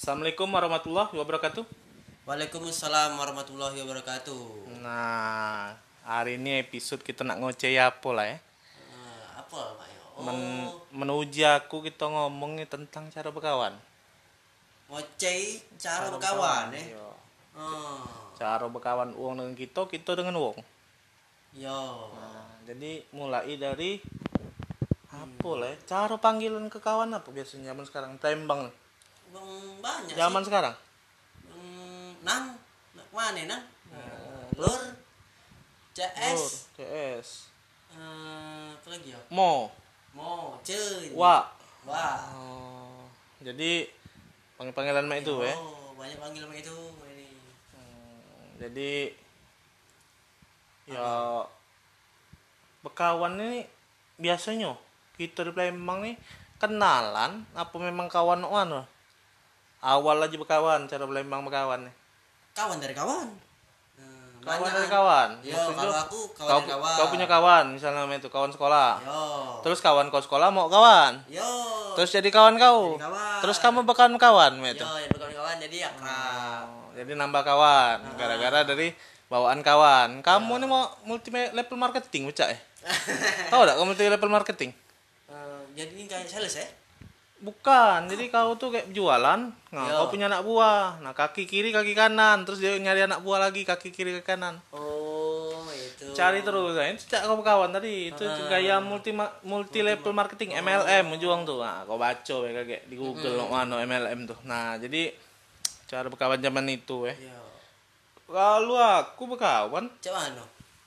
Assalamualaikum warahmatullahi wabarakatuh. Waalaikumsalam warahmatullahi wabarakatuh. Nah, hari ini episode kita nak ngoceh apa lah ya. Apa Pak ya? Menuju aku kita ngomongnya tentang cara berkawan. Ngoceh cara berkawan Iya. Oh. Cara berkawan uang dengan kita dengan uang. Yo. Nah, jadi mulai dari apa lah ya? Cara panggilan ke kawan apa biasanya zaman sekarang? Tembang. Bang banyak Zaman sih. sekarang. Nang, mana nang? Lur. CS. Lur, CS. Apa lagi ya? Mo. Mo, cuy. Wa. Wah. Oh, jadi panggilan mak itu ya. Oh, banyak panggilan itu ini. Jadi ya berkawan ini biasanya kita di Palembang nih kenalan apa memang kawan anu awal aja berkawan cara Palembang berkawan nih Kawan dari kawan. kawan dari kawan. Yo, Maksudnya, kalau aku kawan kau, dari kawan. kau punya kawan misalnya itu kawan sekolah Yo. terus kawan kau sekolah mau kawan Yo. terus jadi kawan kau Jadi kawan. terus kamu berkawan kawan itu Yo, yang berkawan-kawan jadi akrab. jadi nambah kawan gara-gara dari bawaan kawan kamu nih mau multi level marketing baca ya tahu tak kamu multi level marketing Jadi ini kayak sales ya? bukan jadi kau tuh kayak jualan nah Yo. kau punya anak buah nah kaki kiri kaki kanan terus dia nyari anak buah lagi kaki kiri kaki kanan Oh, itu. cari terus nah itu cak kau kawan tadi itu gaya multi level marketing MLM juang tuh nah kau baca ya kayak di Google mana MLM tuh nah jadi cara berkawan zaman itu Yo. kalau aku berkawan Cak mana?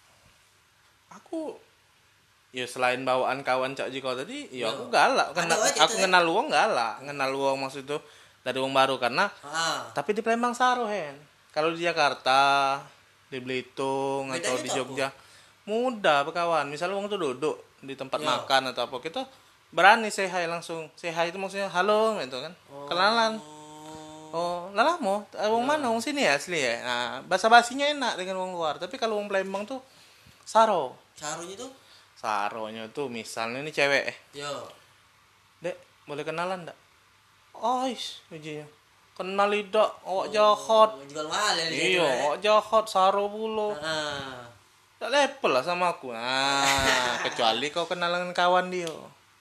aku ya selain bawaan kawan cak Jiko tadi ya Yo. aku galak karena Ada aja aku itu, kenal uang galak kenal uang maksud itu dari uang baru karena tapi di Palembang saru hen kalau di Jakarta di Belitung Bedanya atau di tuh Jogja mudah berkawan misalnya uang tuh duduk di tempat Yo. makan atau apa kita berani say hi langsung say hi itu maksudnya halo gitu kan kenalan oh lah mau uang mana uang sini ya asli ya nah bahasa basinya enak dengan uang luar tapi kalau uang Palembang tuh saro Sarunya tuh? saronya tuh misalnya ini cewek Yo. dek boleh kenalan ndak ois ujinya kenal tidak awak jahat Jual mahal ya dia. iya awak jahat saro pula Heeh. tak level lah sama aku nah kecuali kau kenal dengan kawan dia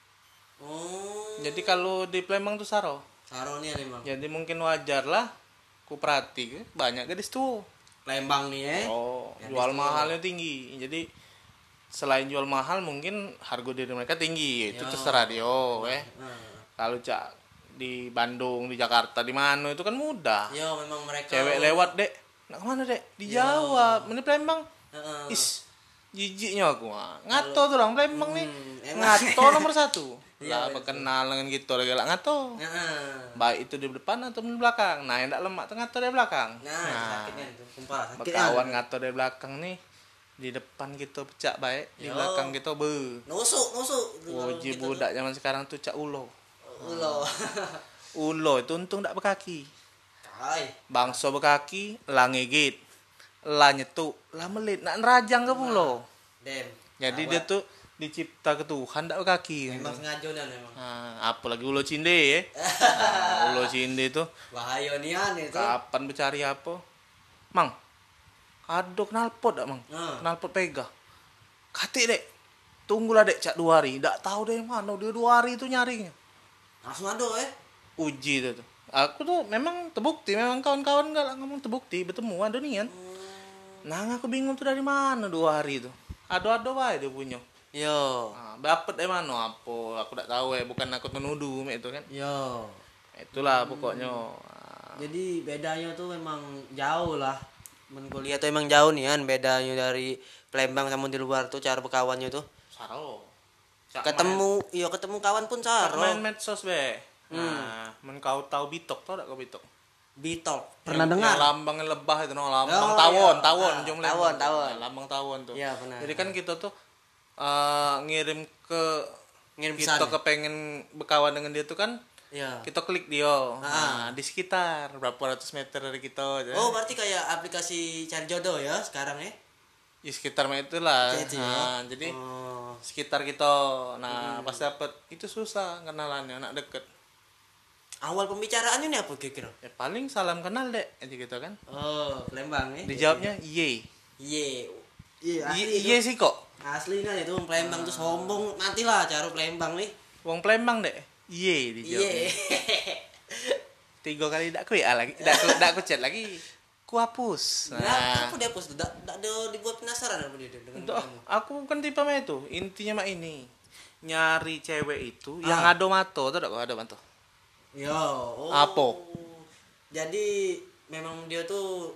Oh. jadi kalau di Palembang tuh saro Sarunya memang. jadi mungkin wajar lah ku perhati banyak gadis tuh Lembang nih oh Gadis jual tuh. mahalnya tinggi jadi selain jual mahal mungkin harga diri mereka tinggi itu Yo. terserah dia Heeh. kalau cak di Bandung di Jakarta di mana itu kan mudah Yo, memang mereka cewek lewat dek nak kemana dek dijawab ini Palembang Heeh. is jijiknya aku ngato tuh orang Palembang nih emang. ngato nomor satu Iya, lah kenal dengan gitu lagi lah ngato Heeh. baik itu di depan atau di belakang nah yang tak lemak tuh ngato dari belakang Nah, sakitnya itu. Sumpah sakit. berkawan ngato dari belakang nih di depan kita pecak baik di Yo. belakang kita Nusuk. wajib budak zaman sekarang tuh cak ulo Ulo. ulo itu untung tak berkaki Kai. bangso berkaki lah ngigit lah nyetuk lah melit nak nerajang ke pulau Dem. jadi dia tuh dicipta ke Tuhan tak berkaki Memang sengaja dan memang. nah, apalagi ulo cinde ya nah, ulo cinde itu Bahaya nian itu. kapan bercari apa mang ada knalpot tak mang knalpot pega katik dek tunggulah dek cak 2 hari tak tahu deh mana dia 2 hari itu nyarinya Langsung ada uji itu tuh aku tuh memang terbukti memang kawan-kawan enggak lah ngomong terbukti bertemu ada nian nah aku bingung tuh dari mana 2 hari itu ada wae dia punya Yo. nah, dapet mana apa aku tak tahu bukan aku menuduh itu kan Yo. itulah pokoknya nah, Jadi bedanya tuh memang jauh lah. Men kuliah tuh emang jauh nih kan bedanya dari Palembang sama di luar tuh cara berkawannya tuh. saro Cak Ketemu kawan pun main, saro. main medsos be nah kau tahu bitok tau tak kau bitok Bitol. Yang Pernah dengar? lambang lebah itu no lambang Oh, tawon iya. tawon Ah, jong tawon, lembang. tawon. Nah, lambang tawon tuh Iya, benar. jadi kan kita tuh ngirim ke Ngirim kita pesan. kepengen berkawan dengan dia tuh kan Iya. kita klik dia nah, di sekitar berapa ratus meter dari kita aja. Oh, berarti kayak aplikasi cari jodoh ya sekarang ya? Di sekitar itulah Gitu ya. nah, jadi Oh. sekitar kita nah pas dapet itu susah kenalannya anak deket Awal pembicaraannya nih apa kira-kira? Ya paling salam kenal dek, aja gitu kan. Oh, Palembang nih. Dijawabnya iye. Iya. Iya, Iye sih kok. asli kan itu Palembang tuh sombong, matilah cara Palembang nih. Wong Palembang dek. Iye dijawabnya. Iya. 3 kali dak ku ya lagi. Dak ku chat lagi. Ku hapus. Nah, aku dihapus tuh, dak dibuat penasaran apa dia dengan Untuk kamu. aku bukan tipe mah itu. Intinya mah ini. Nyari cewek itu yang ado mato, tuh ado mato. Yo, oh. Apa? Jadi memang dia tuh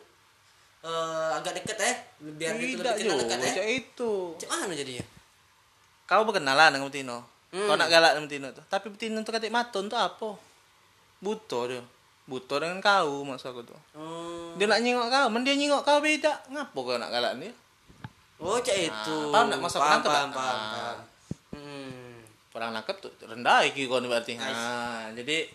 agak deket biar dia tuh Tidak lebih kenal juga dekat itu. Cek mana jadinya? Kau berkenalan dengan Betino. Kau nak galak dengan Betino tuh. Tapi Betino tuh katik maton tuh apa? Buto dia. Buto dengan kau maksud aku tuh. Dia nak nyingok kau, dia nyingok kau beda. Ngapo kau nak galak dia? Oh, cek itu. Paham nak maksud aku paham. paham. Perang nangkep tuh rendah iki kau berarti. Nah, jadi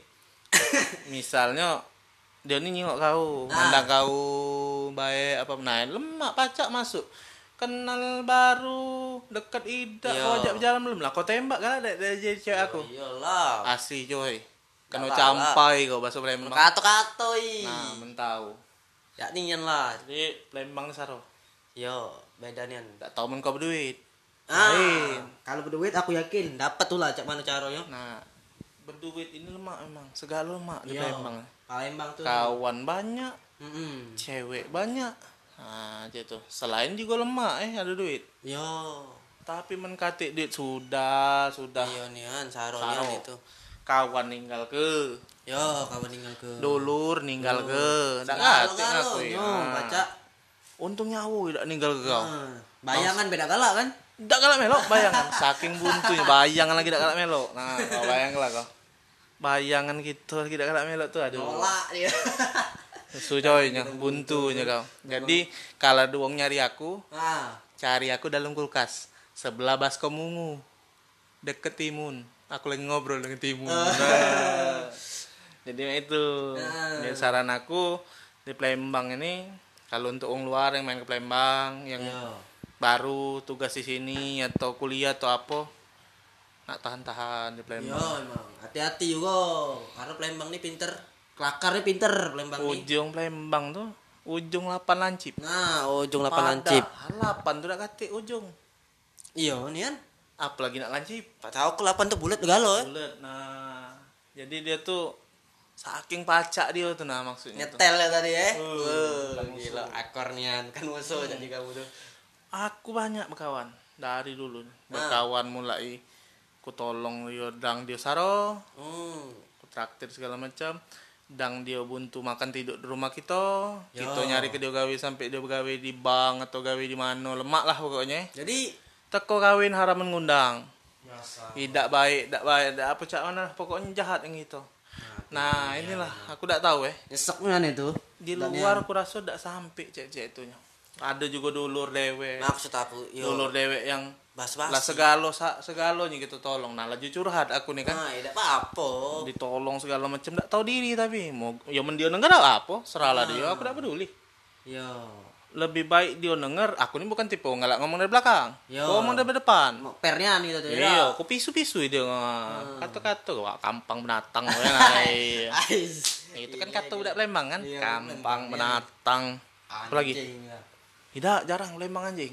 misalnya dia ini nyingok kau, mandang kau baik apa nah lemak pacak masuk. Kenal baru, deket idak, kau ajak berjalan belum lah? Kau tembak kan dari jadi cewek aku. Iyalah. Asli coy. Kena campai kau bahasa Palembang. Katoi. Nah, mentau. Ya nian lah. Jadi Palembang saro. Yo, beda nian. Tak tahu men kau berduit. Kalau berduit aku yakin dapat tuh lah cak mana caranya. Nah, berduit ini lemak memang. Segala lemak di Palembang. Palembang tuh. Kawan banyak, cewek banyak. Nah, gitu. Selain juga lemak ada duit. Yo. Tapi menkatik duit sudah. Iya nian saronya itu. Kawan ninggal ke. Yo, kawan ninggal ke. Dulur ninggal ke. Ndak ngatik aku ya. Baca. Untungnya aku tidak ninggal ke kau. Bayangan beda galak kan? Ndak galak melok bayangan. Saking buntunya bayangan lagi tidak galak melok. Nah, kau bayanglah kau. Bayangan gitu lagi tidak galak melok tuh aduh. Nolak dia. Susu coynya, buntunya kau. Jadi kalau duong nyari aku, cari aku dalam kulkas. Sebelah baskom ungu. Deket timun. Aku lagi ngobrol dengan timun. Nah. Jadi itu. Jadi saran aku di Palembang ini kalau untuk orang luar yang main ke Palembang yang baru tugas di sini atau kuliah atau apa nak tahan-tahan di Palembang. Yo emang hati-hati juga karena Palembang ini pinter. Kelakarnya pinter Palembang nih. Ujung Palembang tuh ujung 8 lancip. Nah, ujung 8 lancip. 8 tuh udah kate ujung. Iya, nih kan. Apalagi nak lancip. Pak tahu ke 8 tuh bulat galo. Bulat. Nah, jadi dia tuh saking pacak dia tuh nah maksudnya. Nyetel ya tadi ya. Gila akornian kan musuh jadi kamu tuh. Aku banyak berkawan dari dulu. Berkawan mulai ku tolong dia dang dia saro. Ku traktir segala macam. Dang dia buntu makan tidur di rumah kita. Kita nyari ke dia gawe sampai dia gawe di bank atau gawe di mana lemak lah pokoknya. Jadi teko kawin haram mengundang. Tidak baik, apa cak mana pokoknya jahat yang itu. Nah, inilah aku tak tahu nyeseknya itu. Di luar aku rasa tak sampai cek-cek itunya. Ada juga dulur dewe. Maksud aku, dulur dewe yang bas-bas. Lah segalonya gitu tolong. Nah, laju curhat aku nih kan. Nah, tidak apa-apa. Ditolong segala macam tak tahu diri tapi mau ya mendio denger apa, seralah dia, aku tak peduli. Lebih baik dia denger, aku ini bukan tipe ngalak ngomong dari belakang. Ngomong dari depan. Pernya nih tuh. Iya, aku pisu-pisu dia kata-kata wah kampang binatang ya. Itu kan kata udah Palembang kan? Kampang binatang. Apalagi? Tidak, jarang Palembang anjing.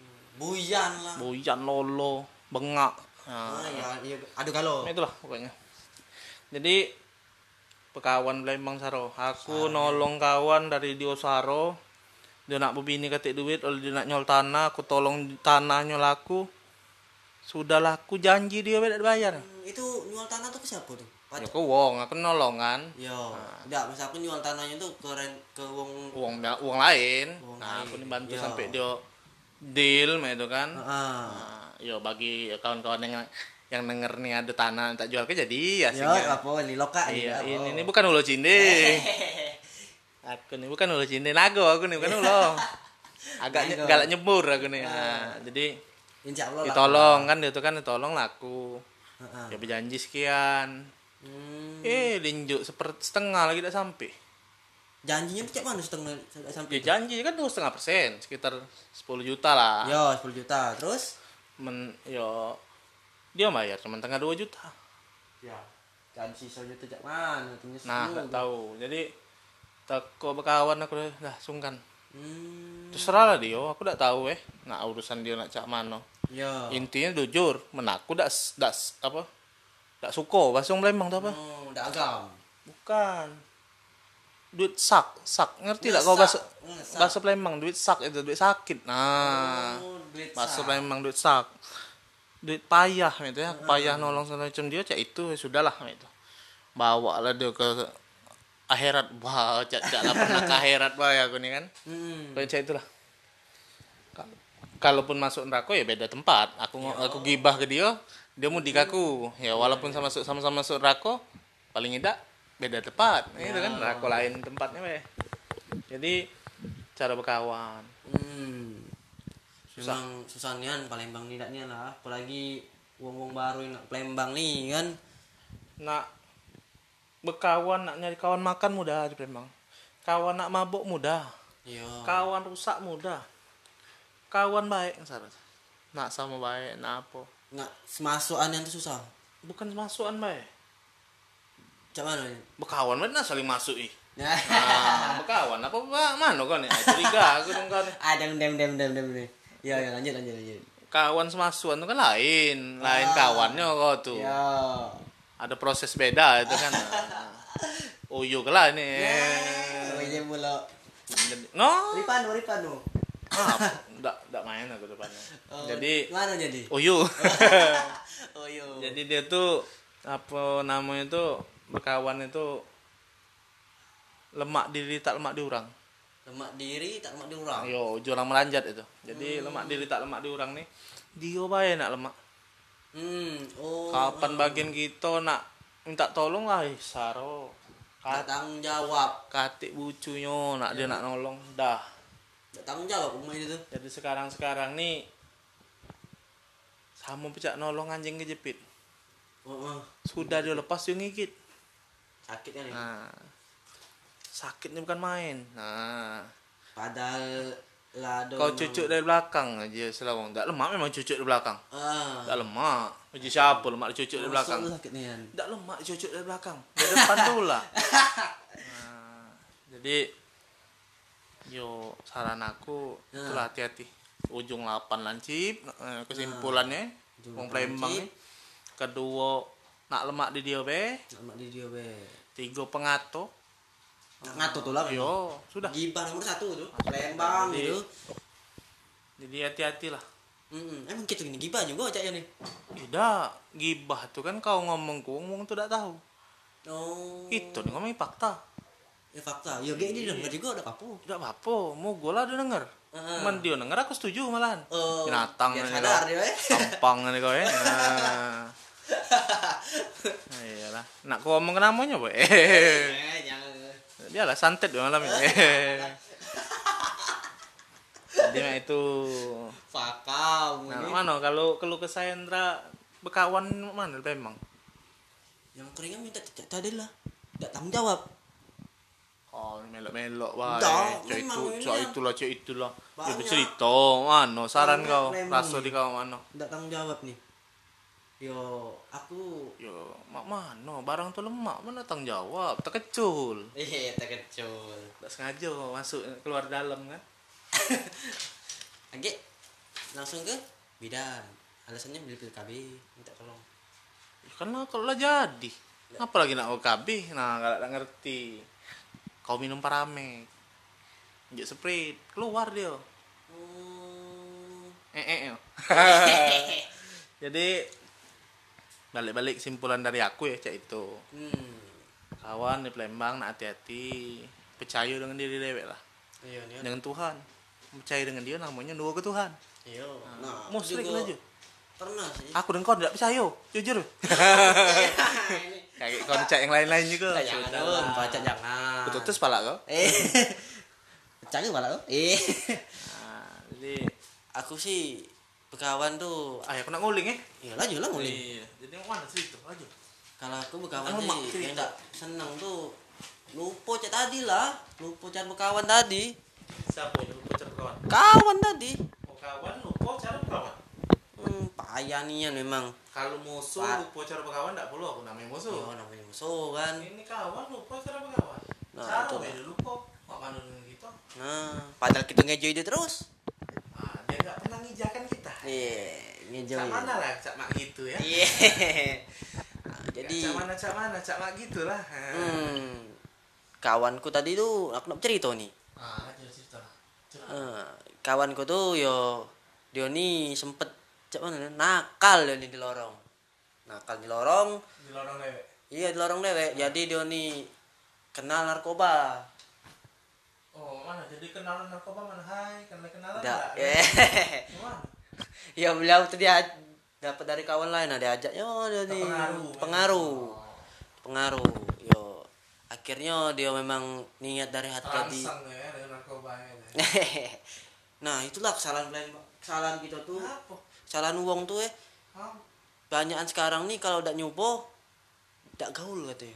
Buyan lolo, bengak. Iya, aduh galo. Itulah pokoknya. Jadi pekawan Palembang saro. Aku nolong kawan dari Dio Saro. Dia nak bini katik duit, kalau dia nak nyol tanah, aku tolong tanahnya laku. Sudahlah aku janji dia tidak bayar. Itu nyual tanah tuh ke siapa tuh? Ya ke wong, aku nolong kan. Enggak, misal aku nyual tanahnya tuh ke wong lain. Nah, aku nih bantu sampai dia deal itu kan. Yo bagi kawan-kawan yang denger nih ada tanah tak jual ke jadi ya sih. Apa ini loka ini bukan ulo cinde. Aku nih bukan ulo cinde nago aku nih bukan ulo. Agak galak nyebur aku nih. Nah, jadi insyaallah ditolong kan dia tuh kan ditolong laku. Ya berjanji sekian. Linjuk setengah lagi tak sampai. Janjinya cek mana setengah sampai? Ya janji kan tuh 0,5%, sekitar 10 juta lah. Yo, 10 juta. Terus dia bayar cuma tengah 2 juta. Kan si sojo tuh cak mana tuh Nah, nggak tahu. Jadi teko berkawan aku dah sungkan. Terserah lah dia, aku nggak tahu nak urusan dia nak cak mano. Ya. Intinya jujur, menaku dak apa? Dak suko, bahasa Palembang tuh apa? Ndak agam. Bukan. Duit sak ngerti tak kau bahasa Palembang duit sak itu duit sakit. Nah, Duit bahasa sak. Palembang duit sak. Duit payah gitu ya, payah nolong semacam dia cak itu sudahlah itu. Bawa lah dia ke akhirat. Wah, cak lah pernah ke akhirat ya aku nih kan. Kayak cak itulah. Kalaupun masuk neraka ya beda tempat. Aku gibah ke dia mudik aku. Ya walaupun sama-sama masuk neraka, paling tidak beda tempat. Itu kan neraka lain tempatnya Jadi cara berkawan. Susah nian Palembang nih nian lah. Apalagi wong-wong baru yang nak Palembang nih kan. Nak berkawan, nak nyari kawan makan mudah di Palembang. Kawan nak mabuk mudah. Iya. Kawan rusak mudah. Kawan baik syarat. Nak sama baik, nak apa? Nggak semasukan yang tuh susah. Bukan masukan baik. Cak mana ni? Berkawan mana saling masuk Nah, berkawan apa mana kau nih? Curiga aku dong kau nih. dem nih. Ya lanjut. Kawan semasukan itu kan lain kawannya kau tuh. Ya. Ada proses beda itu kan. Uyuk lah ini. Iya mula. No. Ripano. Enggak main aku depannya. Jadi mana jadi? Uyu. Oh iya. Jadi dia tuh apa namanya itu berkawan itu lemak diri tak lemak di orang. Lemak diri tak lemak di orang. Ayo, jurang melanjat itu. Jadi lemak diri tak lemak di orang nih. Dia bae nak lemak. Kapan bagian kita nak minta tolong lah saro. Tak tanggung jawab. Katik bucunya nak dia nak nolong dah. Tak tanggung jawab rumah itu. Jadi sekarang nih sama pecah nolong anjing kejepit. Sudah dia lepas dia ngigit. Sakit kan ya? Nah, sakitnya bukan main. Nah, Padahal lado. kau cucuk dari belakang aja selawang. Tak lemak memang cucuk dari belakang. Tak lemak. Uji siapa lemak cucuk dari belakang? Sakitnya kan. Tak lemak cucuk dari belakang. Dari depan dulu lah. Nah, jadi yo saran aku itulah hati-hati. Ujung 8 lancip kesimpulannya wong Palembang nih. Kedua nak lemak di dia be. Lemak di dia be. 3 pengato. Ngato tuh lah. Yo, sudah. Gibah nomor 1 tuh. Palembang gitu. Jadi hati-hatilah. Emang gitu gini gibah juga cak ya nih. Tidak, gibah tuh kan kau ngomong tuh tidak tahu. Oh. Itu nih ngomongin fakta. Ya fakta. Ya kayak ini denger juga udah apa. Tidak apa-apa, mau gue lah dia denger. Cuman dia denger aku setuju malahan. Binatang biar nih sadar kau. dia. Tampang nih kau ya. Nah, iyalah. Nak kau ngomong ke namanya boy. Jangan. Dia lah santet dua malam ini. Jadi itu. Fakau. Nah, mana kalau ke saya Indra berkawan mana memang? Yang keringan minta tadi lah. Tidak tanggung jawab. Oh, melok-melok wae. Cak itulah. Dia Banyak. bercerita, mano saran Banyak kau, memang rasa nih. di kau mano. Tidak tanggung jawab nih. Yo, aku. Yo, mak mano, barang tuh lemak, mana tanggung jawab, terkecul. Terkecul. Tak sengaja masuk keluar dalam kan. Oke. Langsung ke bidan. Alasannya beli pil KB, minta tolong. Karena kalau lah jadi. Apalagi nak OKB, nah kalau tak ngerti. Kau minum Paramek. Injek Sprite, keluar dia. Jadi balik-balik kesimpulan dari aku ya cak itu. Kawan di Palembang nak hati-hati, percaya dengan diri dewek lah. Iya nih. Dengan Tuhan. Percaya dengan dia namanya dua ke Tuhan. Iya. Nah, Musrik juga aja. pernah sih. Aku dan kau tidak percaya, jujur. Kayak kau cak yang lain-lain juga. Jangan, baca jangan. Betul pala kau. Percaya pala kau? Nah, jadi Aku sih berkawan tuh. aku nak nguling Ya laju lah nguling. Iya. Jadi mana sih itu aja. Kalau aku berkawan Mak, sih cerita. yang tak seneng tuh lupa cak tadi lah. Lupa cara berkawan tadi. Siapa yang lupa cara berkawan? Kawan tadi. Oh, kawan lupa cara berkawan. Payah nian memang. Kalau musuh lupa cara berkawan tidak perlu aku namanya musuh. Yo namanya Poso kan. Ini kawan lupa kenapa kawan? Nah, Cara itulah. beda lupa. Mak mana gitu. Nah, padahal kita ngejoy dia terus. Dia nggak pernah ngijakan kita. Iya, ngejoy. Cak mana lah, cak mak gitu ya. Iya. Nah, jadi Cak mana, cak mak gitu lah. kawanku tadi tuh aku nak cerita nih. Cerita lah. Kawanku tuh dia nih sempet cak mana nakal dia nih di lorong. Nakal di lorong. Di lorong lewek. Iya di lorong dewek. Jadi dia nih kenal narkoba. Oh mana? Jadi kenalan narkoba mana? Hai, kenalan Enggak. nggak? Gimana? Ya beliau tuh dia dapat dari kawan lain, dia ajaknya dia nih pengaruh. Yo akhirnya dia memang niat dari hati tadi. Terangsang ya dengan narkobanya. Nah itulah kesalahan kita tuh. Apa? Kesalahan uang tuh Hah? banyakan sekarang nih kalau udah nyoba tidak gaul katanya.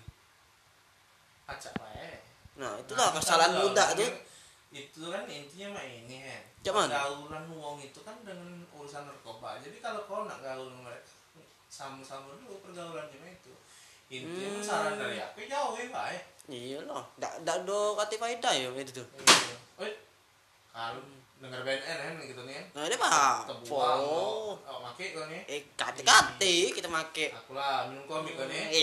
Acak bae. Nah itulah kesalahan muda tuh. Itu kan intinya mah ini kan. Cuman Gaulan uang itu kan dengan urusan narkoba. Jadi kalau kau nak gaul sama mereka sama-sama dulu pergaulannya mah itu. Intinya saran dari aku jauh ya bae. iya loh, tidak do kati faedah ya itu tuh. Oi. Kalau dengar BNN kan gitu nih kan. Nah ini mah Tebuang. Oh, make kan nih. kati kita make. Aku lah minum komik kan nih.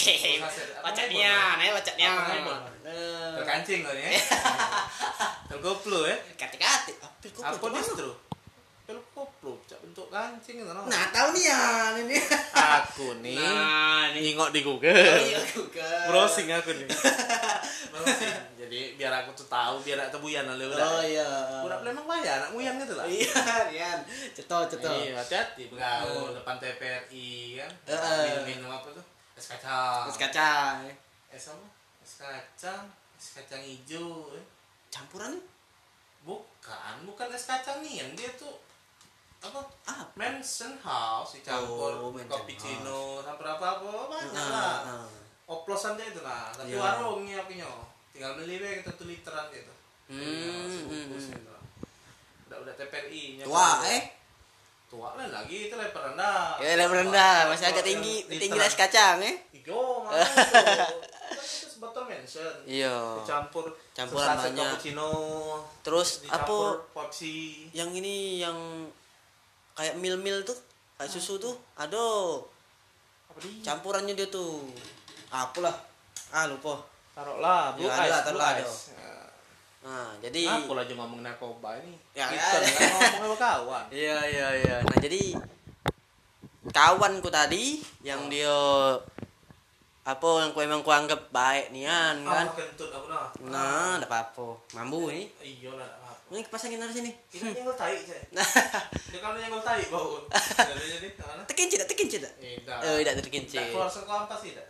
Bacanya, bacanya. Terkancing kan ya. Tergoplo ya. Kati-kati. Apa distro? Pel koplo, cak bentuk kancing gitu. Nah, tahu nih ya ini. Aku nih. Nah, ini Nengok di Google. iya Google. Browsing aku nih. Browsing. Jadi biar aku tuh tahu, biar tak tebuyan lah udah. Oh iya. Udah memang bayar anak muyan gitu lah. Iya, Rian. Ceto. Iya, hati-hati bergaul depan TPRI kan. Minum apa tuh? Es kacang. Es kacang. Es apa? Es kacang. Es kacang hijau. Campuran? Bukan es kacang nih, dia tuh apa? Ah, Mansion House dicampur Mansion cappuccino sampai apa banyak lah. Oplosan dia itu lah. Tapi Iya. warungnya punya. Tinggal beli we kita 1 literan gitu. Udah TPRI nya. Tua lah lagi itu lebar rendah. ya level rendah, masih agak tinggi es kacang Ijo, mana itu? Itu sebotol Mansion. Iya. Dicampur Campuran saset banyak. cappuccino. Terus Dicampur apa Popsi. yang ini yang kayak mil tuh, kayak susu tuh, aduh. Apa dia? Campurannya dia tuh. Apalah. Lupa. Taruhlah Blue Ya, Ice, ada Blue lah, Ice. ada. Nah, jadi Aku lah cuma ngomong narkoba ini. Ya, Kita ya. kan ngomong sama kawan. Iya. Nah, jadi kawanku tadi yang dia yang emang ku anggap baik nian kan. Kentut aku dah. Nah, enggak apa-apa. Mambu ini. Iya lah, apa. Ini pasangin dari sini. Ini nyenggol tai, saya. Nah, Dia kalau nyenggol tai bau. Jadi mana? tekin tidak. Tidak terkincir. Tak keluar sekelampas tidak.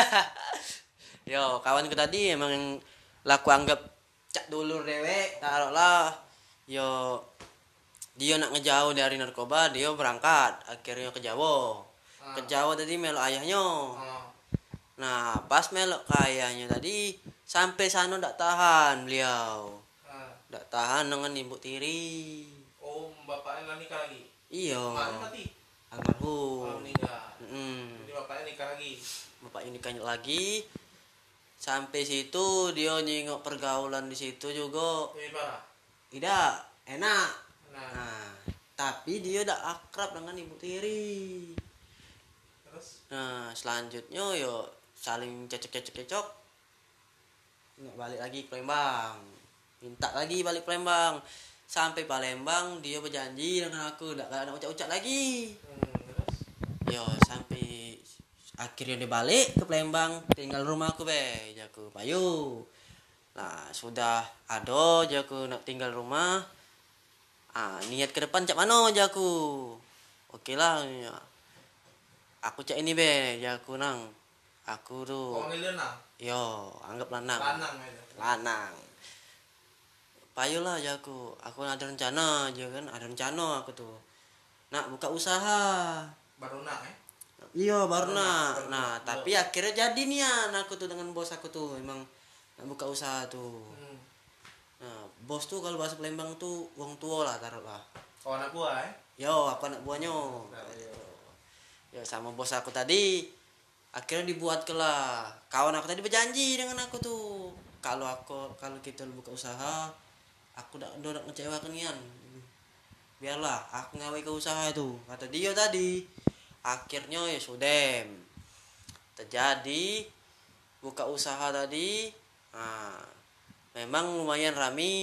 Yo, kawanku tadi emang laku anggap cak dulur dewek, taruhlah. Yo, dia nak ngejauh dari narkoba, dia berangkat akhirnya ke Jawa. Ke Jawa tadi melok ayahnya. Nah, pas melok ke ayahnya tadi sampai sana ndak tahan beliau. Ndak tahan dengan ibu tiri. Oh, bapaknya nggak nikah lagi. Iya. Bapaknya mati. Almarhum. Meninggal. Mm. Jadi bapaknya nikah lagi. Bapaknya nikah lagi. Sampai situ dia nyingok pergaulan di situ juga. Jadi parah. Tidak enak. Nah, Tapi dia udah akrab dengan ibu tiri. terus Nah, selanjutnya yo saling cocok. Nggak balik lagi ke Palembang. Minta lagi balik Palembang. Sampai Palembang dia berjanji dengan aku nggak ada ucap-ucap lagi. terus Yo sampai akhirnya dia balik ke Palembang, tinggal rumahku jaku payu. Nah, sudah ada jaku nak tinggal rumah. Niat ke depan cak mano jaku. Oke lah. Ya. Aku cak ini jaku nang. Aku tuh. kau ngeliat nah, Yo, anggap lanang. lanang aja. Lanang. Payu lah jaku. Aku ada rencana, ada rencana aku tuh. Nak buka usaha. Baru nak Iya baru nak. baru Nah nak. tapi akhirnya jadi nih aku tuh dengan bos aku tuh emang nak buka usaha tuh. Nah bos tuh kalau bahasa Palembang tuh wong tua lah taruh lah. Kau anak buah Yo apa anak buahnya. Yo sama bos aku tadi Akhirnya dibuat lah. Kawan aku tadi berjanji dengan aku tuh, kalau kita buka usaha, aku udah ngecewakan Ian. Biarlah aku ngawe ke usaha itu, kata dia tadi. Akhirnya ya sudah terjadi buka usaha tadi. Nah, memang lumayan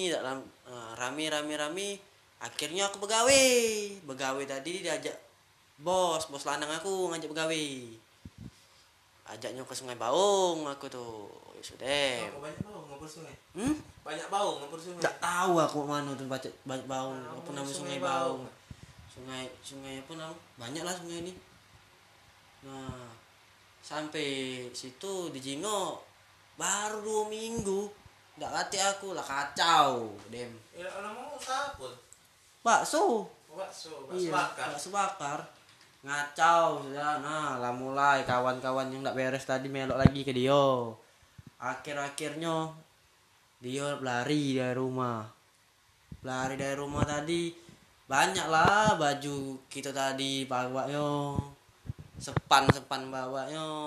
rame. Akhirnya aku begawe tadi diajak bos lanang aku ngajak begawe, ajaknya ke Sungai Baung aku tuh. Ya sudah. Oh, banyak bau ngapur sungai. Hmm? Banyak bau ngapur sungai. Nggak tahu aku mana tuh banyak Baung. Nah, Apa namanya Sungai Sungai Baung? Sungai apa namanya? Banyak lah sungai ini. Nah, sampai situ di Jino baru 2 minggu. Nggak latih aku lah, kacau dem. Ya orang mau usaha pun. Bakso Bakso bakar. bakso bakar ngacau sudah. Nah lah mulai kawan-kawan yang nggak beres tadi melok lagi ke dia. Akhirnya dia lari dari rumah tadi. Banyak lah baju kita tadi bawa yo, sepan bawa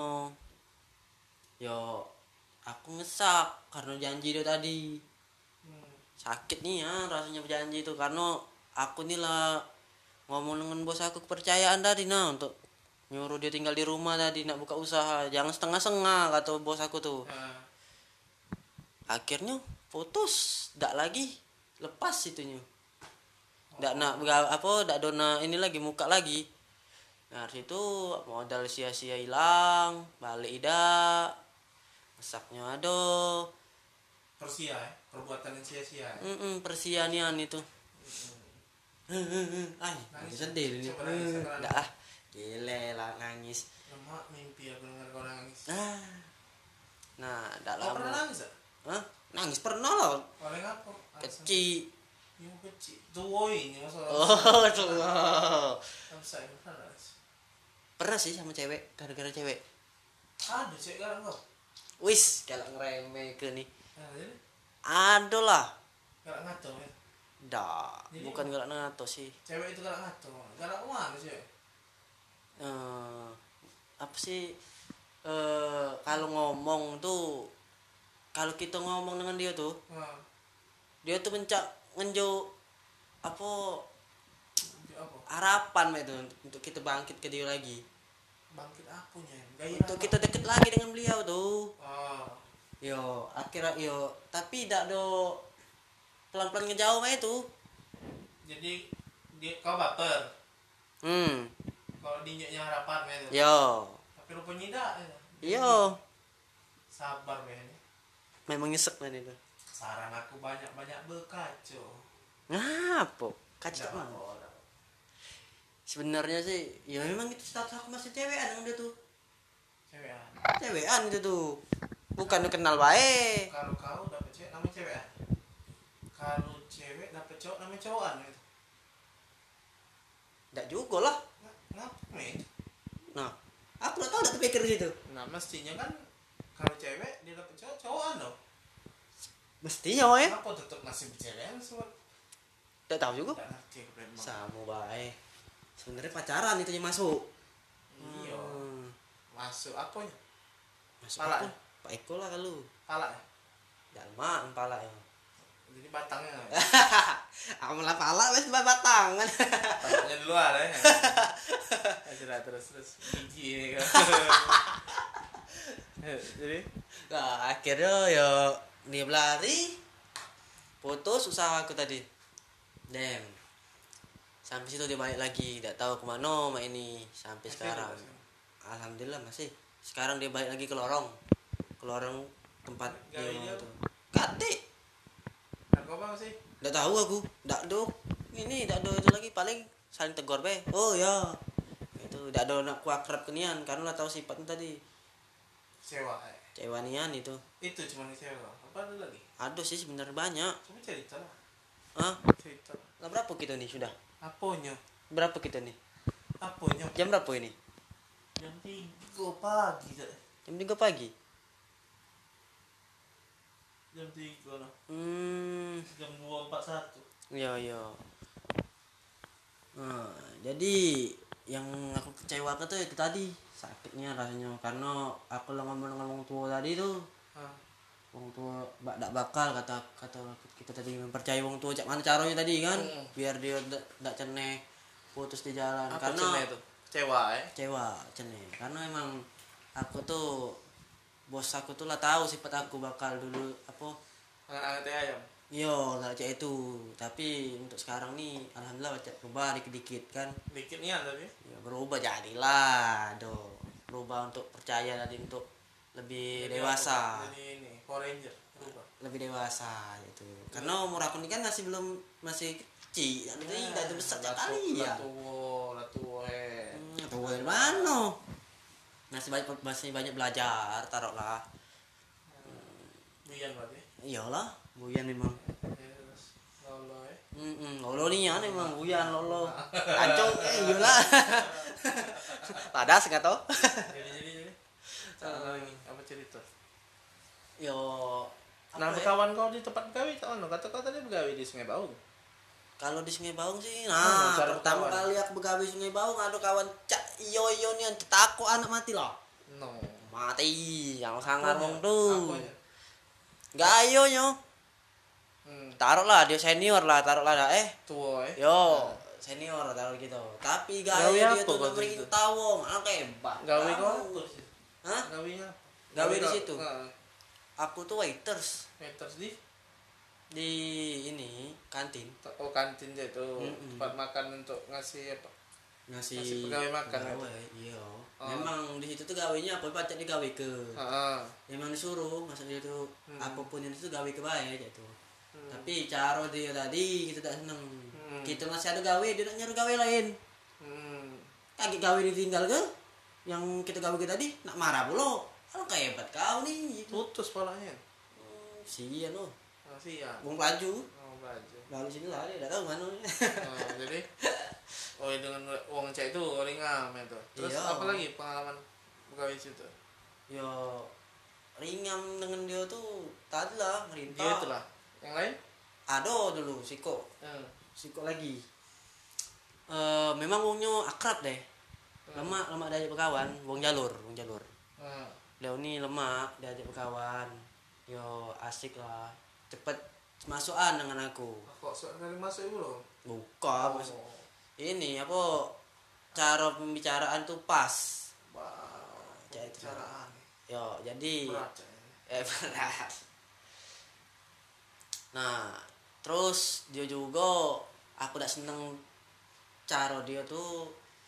yo. Aku ngesak karena janji dia tadi. Sakit nih ya rasanya berjanji itu, karena aku nih lah ngomong dengan bos aku kepercayaan tadi untuk nyuruh dia tinggal di rumah tadi, nak buka usaha, jangan setengah-setengah kata bos aku tuh. Akhirnya putus, ndak lagi lepas itunya, ndak nak ndak dona ini lagi muka lagi. Nah situ modal sia-sia hilang, balik ida masaknya ada perbuatan yang sia-sia. Persianian itu. Nangis sedih ini. Dah, gile lah nangis. Lemak mimpi aku dengar kau nangis. Nah, dak Kau pernah lama. nangis tak? Hah? Nangis pernah lah. Oleh apa? Kecil. Yang kecil. Tuwoi ini masalah. Oh, tuh. Kamu saya pernah nangis. Pernah sih sama cewek, gara-gara cewek. Ada cewek galak kau. Wis, galak ngeremeh ke nih. Nah, jadi Ada lah. galak ngaco ya. Dah, Jadi bukan galak nato sih. Cewek itu galak ngaco. Galak mana cewek? Apa sih? Kalau ngomong tuh, kalau kita ngomong dengan dia tuh, dia tuh ngenjo apa harapan itu untuk kita bangkit ke dia lagi. Bangkit apunya. Gairah Untuk apa? kita deket lagi dengan beliau tuh. Oh. Yo, akhirnya tapi tidak do pelan-pelan ngejauh mah itu. Jadi kau baper. Hmm. Kalau dinyeknya harapan itu. Yo. Tapi rupanya tidak. Yo. Sabar men. Memang nyesek man itu. Saran aku banyak berkaco. Ngapa? Kacau Nggak mah. apa-apa. Sebenarnya sih, ya memang itu status aku masih cewekan dengan dia tuh. Cewekan. Cewekan itu tuh. Bukan kenal baik. Kalau kau dapet cewek namanya cewekan. Kalau cewek dapet cowok namanya cowokan gitu. Enggak juga lah. Ngapa men? Nah, aku enggak tahu enggak terpikir di situ. Nah mestinya kan kalau cewek dia dapet cowok cowokan dong. Mestinya ya. Kenapa tetap nasib cewekan sebab Enggak tahu juga. tidak ngerti aku memang. Sama baik. Sebenarnya pacaran itu yang masuk. Iya. Masuk apanya? Masuk Pala apa? ya? Pak Eko lah kalau. Pala ya? Dalma pala ya. Jadi batangnya. Aku malah pala wes batangan. Batangnya di luar ya. Terus gigi ini kan. Jadi Nah, akhirnya ya dia berlari. Putus usaha aku tadi. Dem. Sampai situ dia balik lagi, tidak tahu kemana mak ini sampai sekarang. Alhamdulillah masih. Sekarang dia balik lagi ke lorong tempat Gawe dia tuh. Kate. narkoba masih. Tidak tahu aku. Tidak do. Ini tidak do itu lagi, paling saling tegur be. Oh ya. Itu tidak do nak kuakrab kenian karena lah tahu sifatnya tadi. Sewa. Cewanian itu. Itu cuma sewa. Apa ada lagi? Ada sih sebenarnya banyak. Coba cerita lah. Hah? Cerita. Lah berapa kita nih sudah? Apanya? Berapa kita nih? Apanya? Jam berapa ini? Jam 3 pagi. Jam 3 pagi. Jam 3 lah. Jam 2.41. Iya. Nah, jadi yang aku kecewakan tuh itu tadi sakitnya rasanya karena aku lah ngomong dengan orang tua tadi tuh. Orang tua ndak bakal kata kita tadi mempercayai orang tua cak mana caranya tadi kan biar dia ndak ceneh putus di jalan. Apa karena ceneh itu cewa ceneh karena emang aku tuh bos aku tuh lah tahu sifat aku bakal dulu apa anget ayam. yo nggak cak itu, tapi untuk sekarang nih alhamdulillah cak berubah dikit-dikit kan. Dikit nian tapi Ya, berubah jadilah berubah untuk percaya tadi untuk lebih jadi dewasa. apa? Jadi ini Power Ranger berubah. Lebih dewasa itu karena umur aku ini kan masih kecil jadi nggak ada besar kali ya lah tua tua dari mana masih banyak belajar taruhlah. Buyan berarti Iyalah buyan memang yes. Lolo lolo nih ya memang buyan lolo kancung iyalah padas nggak tau. jadi lagi apa cerita Yo nah berkawan kau di tempat begawi tak ono kata kau tadi begawi di Sungai Baung. Kalau di Sungai Baung sih cara pertama berkawan. kali aku begawi Sungai Baung ada kawan cak iyo nih yang takut anak mati loh. No Mati yang sangar wong Apanya? tuh nggak ayo nyo taruhlah dia senior lah taruhlah tua yo senior taruh gitu tapi Gawe gaya apa dia tuh kau di situ? merintah wong anak hebat gawe kamu. kau apa sih Hah? gawinya Gawe di situ? Heeh. Aku tuh waiters Meters di di ini kantin kantin aja itu Mm-mm. tempat makan untuk ngasih apa ngasih pegawai makan gawe iya Oh. memang di situ tuh gawenya apa pacak digawe ke Heeh. memang disuruh maksud dia tuh apapun yang itu gawe ke baik gitu Hmm. tapi cara dia tadi kita tak seneng kita masih ada gawe dia nak nyuruh gawe lain kaget gawe ditinggal ke yang kita gawe ke tadi nak marah pula kalau kayak hebat kau nih gitu. putus polanya Sian loh masih ya wong pelaju baju lalu sini lah dia tak tahu mana jadi dengan uang cek itu ringam itu terus Iya. apa lagi pengalaman pegawai situ yo ringam dengan dia tuh tadi lah merintah dia itu lah yang lain ada dulu Siko lagi memang wongnya akrab deh lemak diajak berkawan wong jalur Leo ini lemak diajak berkawan yo asik lah cepet masukan dengan aku kok sekali masuk itu loh buka ini apa cara pembicaraan tuh pas caraan yo jadi berat berat. Nah, terus dia juga aku tak seneng cara dia tuh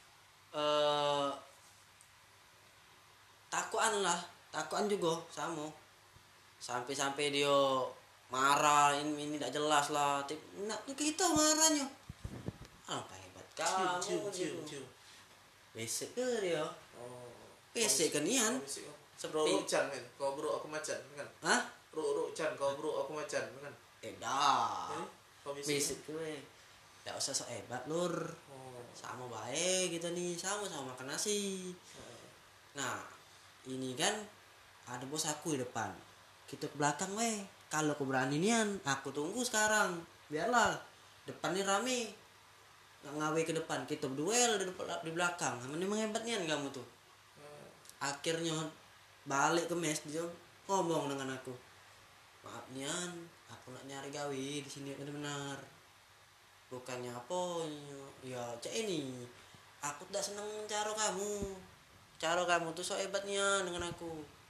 takuan juga sama. Sampai dia marah ini tak jelas lah. Nak kita marahnya. Apa hebat kamu? Besek ke dia? Besek kan Ian? Bro Chan kan, kau bro aku macan kan? Hah? Bro Chan, kau bro aku macan kan? Dah. Kau bisa. Besek gue. Tak usah sok hebat lur. Sama baik kita nih, sama-sama makan nasi. Nah, ini kan ada bos aku di depan. Kita ke belakang weh. Kalau aku berani nian, aku tunggu sekarang. Biarlah depan nih rame. Nggak ngawe ke depan, kita berduel di belakang. Memang hebat nian kamu tuh. Akhirnya balik ke mes dia ngomong dengan aku. Maaf nian, aku nak nyari gawe di sini benar-benar. Bukannya apa ya cek ini aku tidak senang cara kamu tuh so hebatnya dengan aku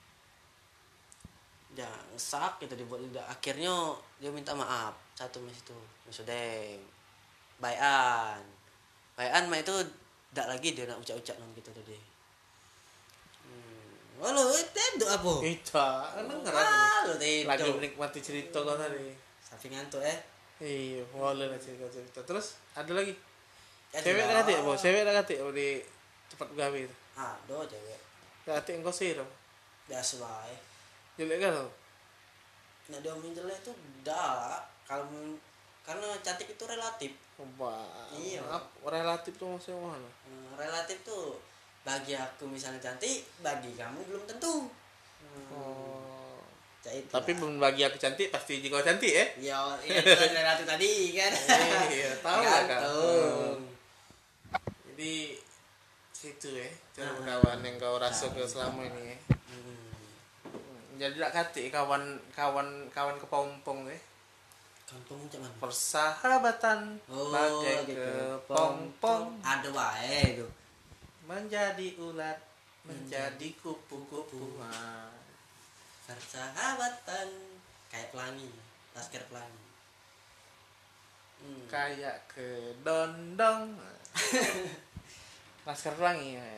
jangan sak gitu dibuat lidah. Akhirnya dia minta maaf satu mes itu mesudeng bayan mah itu tidak lagi dia nak ucap-ucap dengan kita tadi. Halo itu apa Kita lagi menikmati cerita kau tadi sampai ngantuk iya boleh lah cerita terus ada lagi Ya, cewek dah katik bos cewek dah katik di tempat gawe itu ada cewek katik engkau sih dong biasa lah jelek kan lo nah dia omongin jelek tuh dah kalau karena cantik itu relatif. Iya. Relatif tuh maksudnya mana? Relatif tuh bagi aku misalnya cantik, bagi kamu belum tentu. Tapi belum bagi aku cantik pasti jika cantik ya? Ya, itu relatif tadi kan. Iya, tahu lah kan. Gantung. Jadi Itu ya, cara berkawan yang kau rasa ke selama ini ya. Jadi tak kati kawan kepompong ya. Kampung macam mana? Persahabatan bagai kepompong, ada wae itu. menjadi ulat, menjadi kupu-kupu. Persahabatan kayak pelangi, laskar pelangi. Kayak kedondong. Laskar pelangi ya.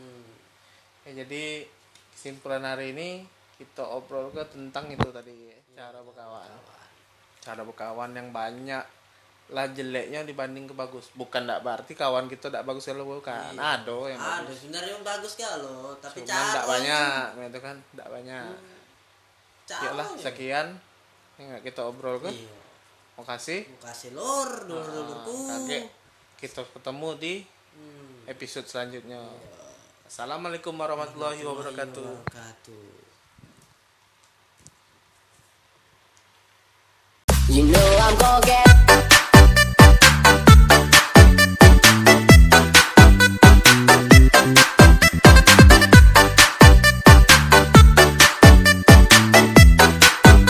Jadi kesimpulan hari ini kita obrol ke tentang itu tadi ya, cara berkawan. Cara berkawan yang banyak lah jeleknya dibanding ke bagus. Bukan tak berarti kawan kita tak bagus kalau bukan. Ada yang Ada bagus. sebenarnya yang bagus kalau tapi Cuman tak banyak, itu kan tak banyak. Yalah, sekian yang kita obrol kan. Iya. Makasih. Makasih lor, dulur-dulurku. Kakek, kita ketemu di episode selanjutnya. Assalamualaikum warahmatullahi wabarakatuh.